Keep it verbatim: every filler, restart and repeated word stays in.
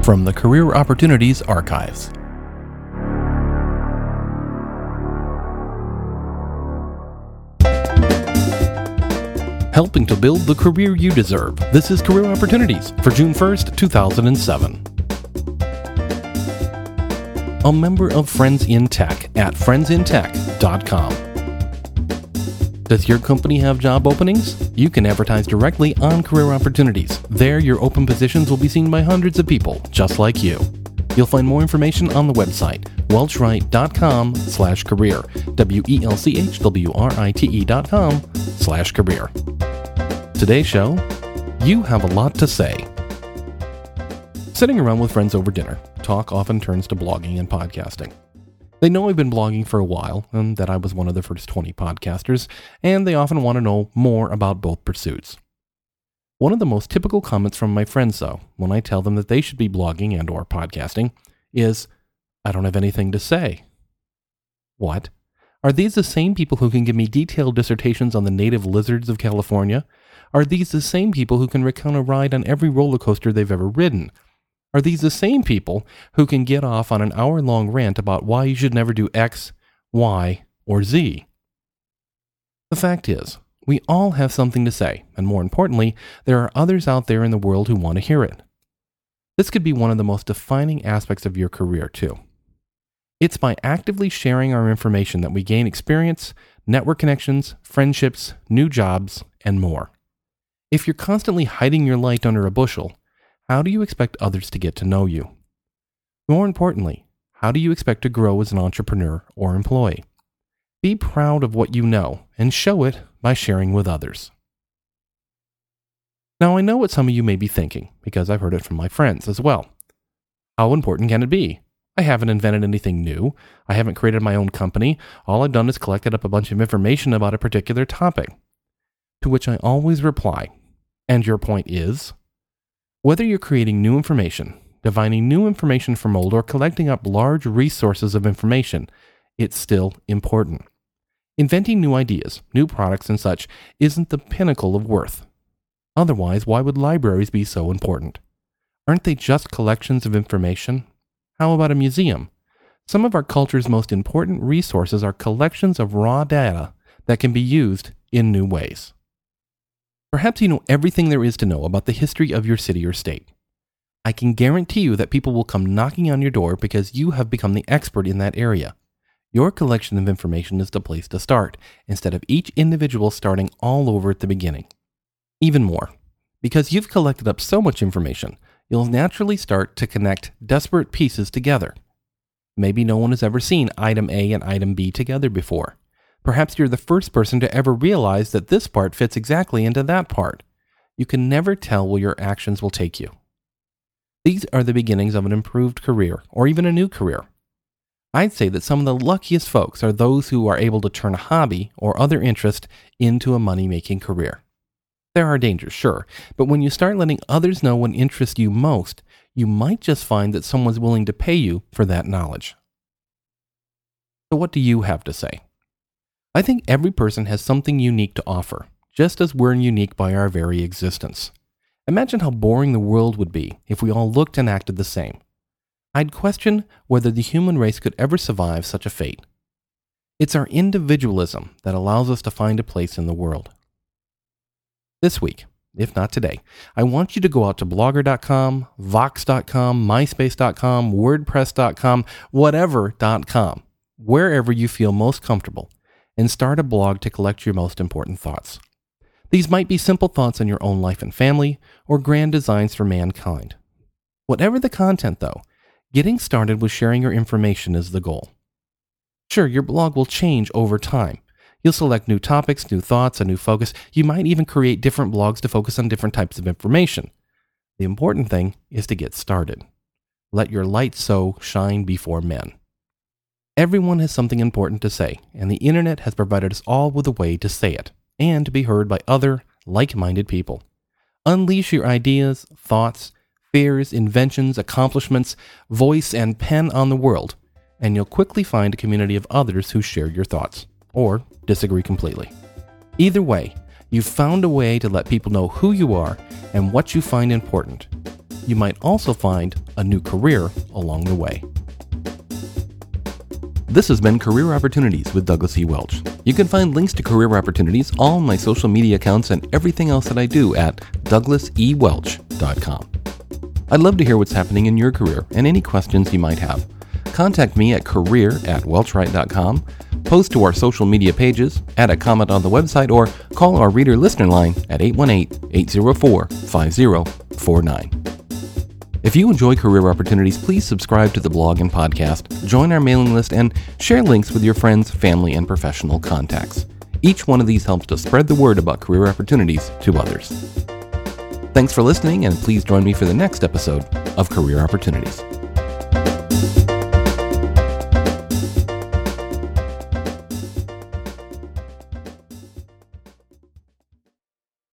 from the Career Opportunities Archives. Helping to build the career you deserve. This is Career Opportunities for June first, two thousand seven. A member of Friends in Tech at friends in tech dot com. Does your company have job openings? You can advertise directly on Career Opportunities. There, your open positions will be seen by hundreds of people just like you. You'll find more information on the website, welchwright.com slash career, W-E-L-C-H-W-R-I-T-E dot com slash career. Today's show, you have a lot to say. Sitting around with friends over dinner, talk often turns to blogging and podcasting. They know I've been blogging for a while, and that I was one of the first twenty podcasters, and they often want to know more about both pursuits. One of the most typical comments from my friends, though, when I tell them that they should be blogging and or podcasting, is, I don't have anything to say. What? Are these the same people who can give me detailed dissertations on the native lizards of California? Are these the same people who can recount a ride on every roller coaster they've ever ridden? Are these the same people who can get off on an hour-long rant about why you should never do X, Y, or Z? The fact is, we all have something to say, and more importantly, there are others out there in the world who want to hear it. This could be one of the most defining aspects of your career, too. It's by actively sharing our information that we gain experience, network connections, friendships, new jobs, and more. If you're constantly hiding your light under a bushel, how do you expect others to get to know you? More importantly, how do you expect to grow as an entrepreneur or employee? Be proud of what you know and show it by sharing with others. Now, I know what some of you may be thinking, because I've heard it from my friends as well. How important can it be? I haven't invented anything new. I haven't created my own company. All I've done is collected up a bunch of information about a particular topic. To which I always reply, and your point is? Whether you're creating new information, divining new information from old, or collecting up large resources of information, it's still important. Inventing new ideas, new products, and such isn't the pinnacle of worth. Otherwise, why would libraries be so important? Aren't they just collections of information? How about a museum? Some of our culture's most important resources are collections of raw data that can be used in new ways. Perhaps you know everything there is to know about the history of your city or state. I can guarantee you that people will come knocking on your door because you have become the expert in that area. Your collection of information is the place to start, instead of each individual starting all over at the beginning. Even more, because you've collected up so much information, you'll naturally start to connect disparate pieces together. Maybe no one has ever seen item A and item B together before. Perhaps you're the first person to ever realize that this part fits exactly into that part. You can never tell where your actions will take you. These are the beginnings of an improved career, or even a new career. I'd say that some of the luckiest folks are those who are able to turn a hobby or other interest into a money-making career. There are dangers, sure, but when you start letting others know what interests you most, you might just find that someone's willing to pay you for that knowledge. So what do you have to say? I think every person has something unique to offer, just as we're unique by our very existence. Imagine how boring the world would be if we all looked and acted the same. I'd question whether the human race could ever survive such a fate. It's our individualism that allows us to find a place in the world. This week, if not today, I want you to go out to blogger dot com, vox dot com, myspace dot com, wordpress dot com, whatever dot com, wherever you feel most comfortable, and start a blog to collect your most important thoughts. These might be simple thoughts on your own life and family, or grand designs for mankind. Whatever the content, though, getting started with sharing your information is the goal. Sure, your blog will change over time. You'll select new topics, new thoughts, a new focus. You might even create different blogs to focus on different types of information. The important thing is to get started. Let your light so shine before men. Everyone has something important to say, and the internet has provided us all with a way to say it, and to be heard by other, like-minded people. Unleash your ideas, thoughts, fears, inventions, accomplishments, voice, and pen on the world, and you'll quickly find a community of others who share your thoughts, or disagree completely. Either way, you've found a way to let people know who you are and what you find important. you might also find a new career along the way. This has been Career Opportunities with Douglas E. Welch. You can find links to career opportunities, all my social media accounts, and everything else that I do at douglas e welch dot com. I'd love to hear what's happening in your career and any questions you might have. Contact me at career at welchwright dot com, post to our social media pages, add a comment on the website, or call our reader listener line at eight one eight, eight zero four, five zero four nine. If you enjoy Career Opportunities, please subscribe to the blog and podcast, join our mailing list, and share links with your friends, family, and professional contacts. Each one of these helps to spread the word about career opportunities to others. Thanks for listening, and please join me for the next episode of Career Opportunities.